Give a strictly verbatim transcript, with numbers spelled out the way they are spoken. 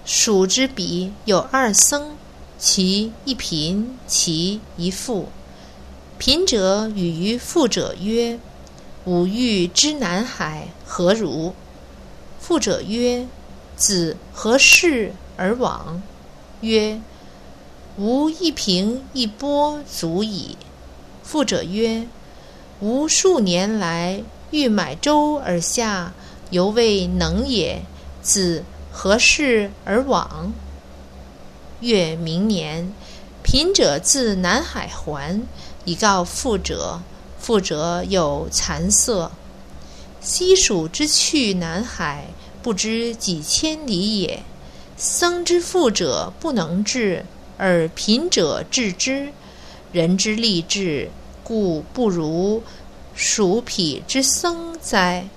蜀之彼有二僧，其一贫，其一富。贫者语于富者曰：吾欲知南海何如？富者曰：子何事而往？曰：吾一平一钵足矣。富者曰：吾数年来欲买舟而下，犹未能也。子何事而往？月明年，贫者自南海还，以告富者。富者有惭色。西蜀之去南海，不知几千里也。僧之富者不能至，而贫者至之。人之利智，故不如蜀彼之僧哉。